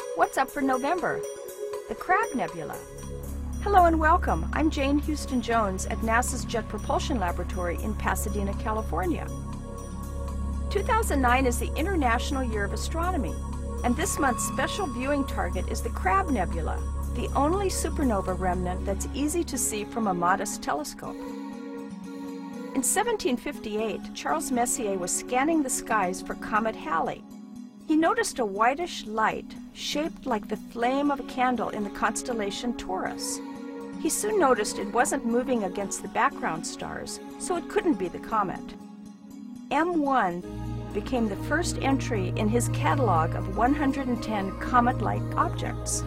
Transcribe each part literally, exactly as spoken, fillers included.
What's up for November? The Crab Nebula. Hello and welcome. I'm Jane Houston Jones at NASA's Jet Propulsion Laboratory in Pasadena, California. two thousand nine is the International Year of Astronomy, and this month's special viewing target is the Crab Nebula, the only supernova remnant that's easy to see from a modest telescope. In seventeen fifty-eight, Charles Messier was scanning the skies for Comet Halley. He noticed a whitish light shaped like the flame of a candle in the constellation Taurus. He soon noticed it wasn't moving against the background stars, so it couldn't be the comet. M one became the first entry in his catalog of one hundred ten comet-like objects.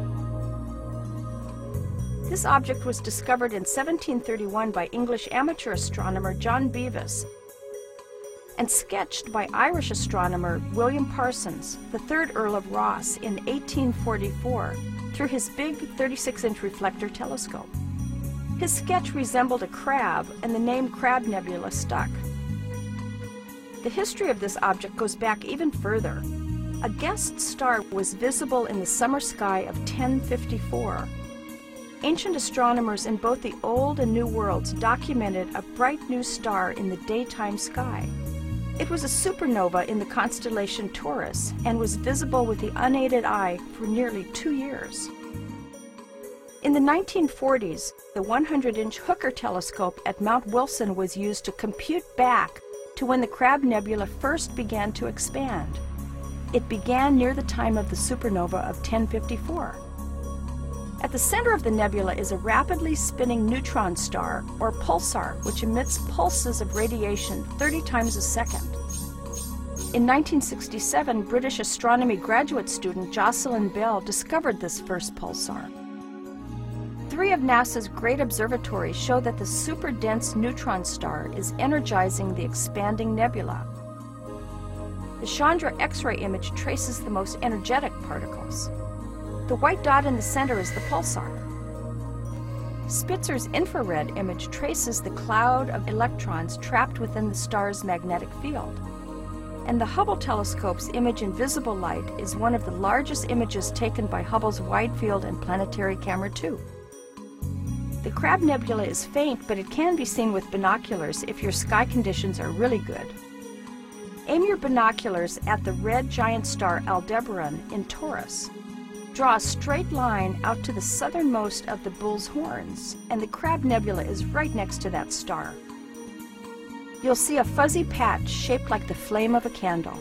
This object was discovered in seventeen thirty-one by English amateur astronomer John Bevis and sketched by Irish astronomer William Parsons, the third Earl of Rosse, in eighteen forty-four through his big thirty-six inch reflector telescope. His sketch resembled a crab, and the name Crab Nebula stuck. The history of this object goes back even further. A guest star was visible in the summer sky of ten fifty-four. Ancient astronomers in both the Old and New Worlds documented a bright new star in the daytime sky. It was a supernova in the constellation Taurus and was visible with the unaided eye for nearly two years. In the nineteen forties, the one hundred inch Hooker telescope at Mount Wilson was used to compute back to when the Crab Nebula first began to expand. It began near the time of the supernova of ten fifty-four. At the center of the nebula is a rapidly spinning neutron star, or pulsar, which emits pulses of radiation thirty times a second. In nineteen sixty-seven, British astronomy graduate student Jocelyn Bell discovered this first pulsar. Three of NASA's great observatories show that the super-dense neutron star is energizing the expanding nebula. The Chandra X-ray image traces the most energetic particles. The white dot in the center is the pulsar. Spitzer's infrared image traces the cloud of electrons trapped within the star's magnetic field. And the Hubble telescope's image in visible light is one of the largest images taken by Hubble's Wide Field and Planetary Camera two. The Crab Nebula is faint, but it can be seen with binoculars if your sky conditions are really good. Aim your binoculars at the red giant star Aldebaran in Taurus. Draw a straight line out to the southernmost of the Bull's Horns, and the Crab Nebula is right next to that star. You'll see a fuzzy patch shaped like the flame of a candle.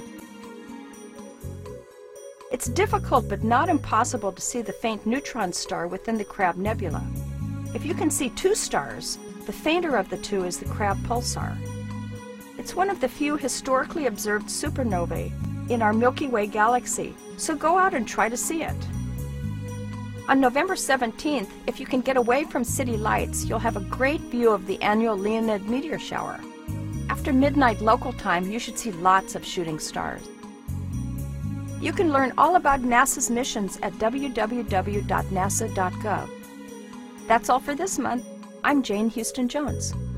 It's difficult but not impossible to see the faint neutron star within the Crab Nebula. If you can see two stars, the fainter of the two is the Crab Pulsar. It's one of the few historically observed supernovae in our Milky Way galaxy, so go out and try to see it. On November seventeenth, if you can get away from city lights, you'll have a great view of the annual Leonid meteor shower. After midnight local time, you should see lots of shooting stars. You can learn all about NASA's missions at w w w dot nasa dot gov. That's all for this month. I'm Jane Houston Jones.